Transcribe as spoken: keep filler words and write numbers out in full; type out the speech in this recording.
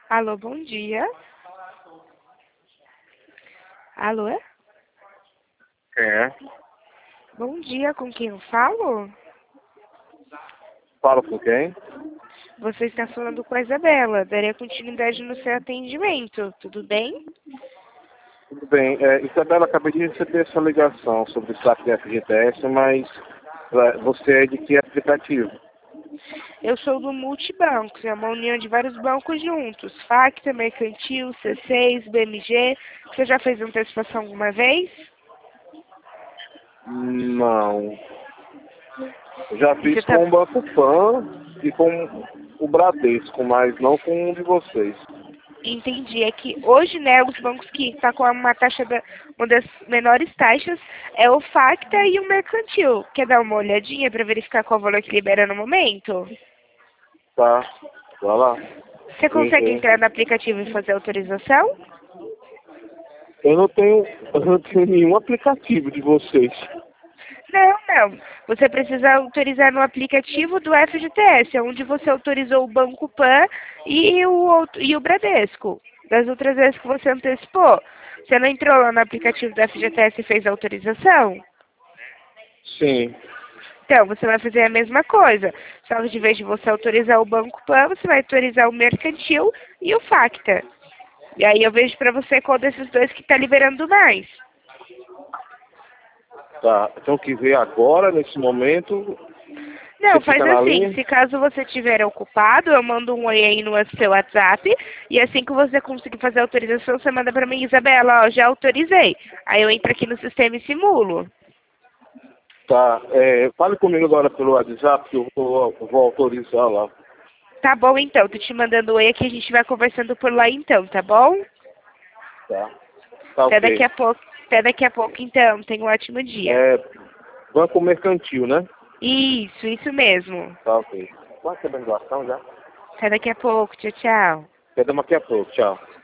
Alô, bom dia. Alô? É. Bom dia, com quem eu falo? Fala com quem? Você está falando com a Isabela. Daria continuidade no seu atendimento, tudo bem? Tudo bem. É, Isabela, acabei de receber essa ligação sobre o saque de F G T S, mas é, você é de que aplicativo? Eu sou do Multibancos, é uma união de vários bancos juntos. Facta, Mercantil, C seis, B M G. Você já fez antecipação alguma vez? Não. Eu já E você fiz tá... com o Banco Pan e com o Bradesco, mas não com um de vocês. Entendi. É que hoje, né, os bancos que estão com uma taxa da, uma das menores taxas é o Facta e o Mercantil. Quer dar uma olhadinha para verificar qual valor que libera no momento? Tá. Vai lá. Você Sim, consegue sim. entrar no aplicativo e fazer autorização? Eu não tenho, eu não tenho nenhum aplicativo de vocês. Não, não. Você precisa autorizar no aplicativo do F G T S, onde você autorizou o Banco Pan e o, outro- e o Bradesco. Das outras vezes que você antecipou. Você não entrou lá no aplicativo do F G T S e fez a autorização? Sim. Então, você vai fazer a mesma coisa. Só que de vez de você autorizar o Banco Pan, você vai autorizar o Mercantil e o Facta. E aí eu vejo pra você qual desses dois que está liberando mais. Tá. Então, que ver agora, nesse momento, Não, você faz fica na assim, linha? se caso você estiver ocupado, eu mando um oi aí no seu WhatsApp, e assim que você conseguir fazer a autorização, você manda pra mim, Isabela, ó, já autorizei. Aí eu entro aqui no sistema e simulo. Tá, é, fale comigo agora pelo WhatsApp que eu vou, eu vou autorizar lá. Tá bom então, tô te mandando oi aqui, a gente vai conversando por lá então, tá bom? Tá, tá Até daqui ok. a pouco, até daqui a pouco então, tenha um ótimo dia. É Banco Mercantil, né? Isso, isso mesmo. Tá ok. Qual é a doação já? Até daqui a pouco, tchau, tchau. Quedamos daqui a pouco, tchau.